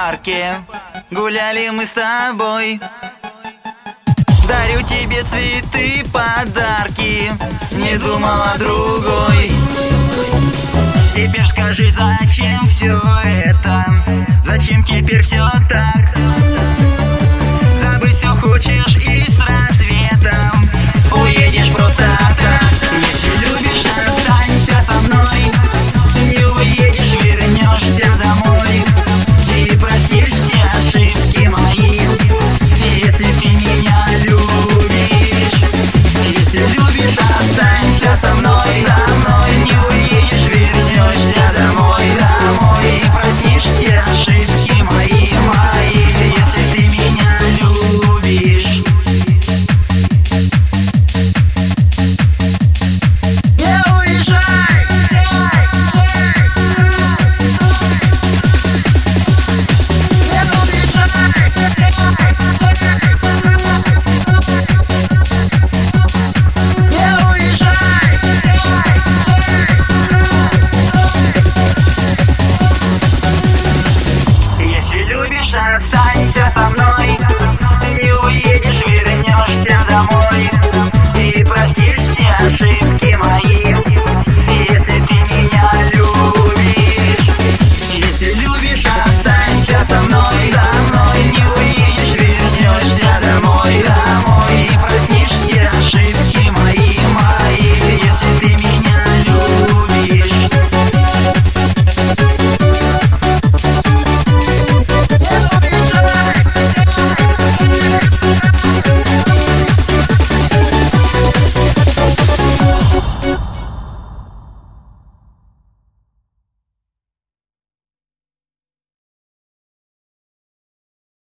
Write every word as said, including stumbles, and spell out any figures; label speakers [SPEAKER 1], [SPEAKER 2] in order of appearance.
[SPEAKER 1] парке гуляли мы с тобой. Дарю тебе цветы, подарки, не думал о другой. Теперь скажи, зачем все это? Зачем теперь все так? Забыть все хочешь и с рассветом уедешь просто так. Если любишь, останься со мной. Не уедешь, вернешься домой и простишь все ошибки мои. Если ты меня любишь, если любишь, останься со мной, со мной. Не уедешь, вернешься домой, домой и простишь все ошибки мои, мои. Если ты меня любишь. Не уезжай! Останься со мной, не уедешь, вернешься домой.